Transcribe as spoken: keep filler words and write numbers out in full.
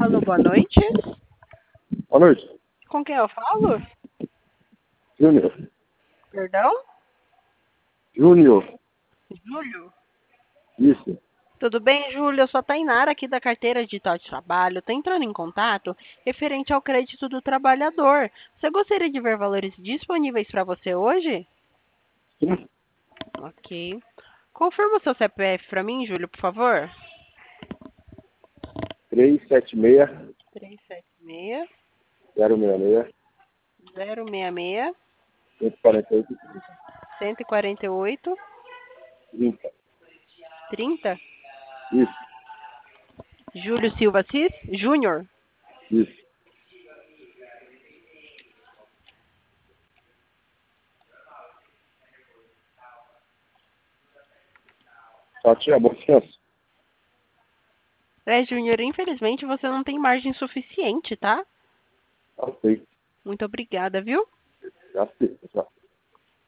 Alô, boa noite. Boa noite. Com quem eu falo? Júnior. Perdão? Júnior. Júlio. Isso. Tudo bem, Júlio? Eu sou a Tainara aqui da carteira digital de trabalho. Estou entrando em contato referente ao crédito do trabalhador. Você gostaria de ver valores disponíveis para você hoje? Sim. Ok. Confirma o seu C P F para mim, Júlio, por favor. três sete seis, três sete seis, zero seis seis, zero seis seis, cento e quarenta e oito, cento e quarenta e oito, trinta. trinta. Isso. Júlio Silva Cis? Júnior. Isso. Só tinha bom senso. É, Júnior, infelizmente você não tem margem suficiente, tá? Ok. Muito obrigada, viu? Já sei, pessoal.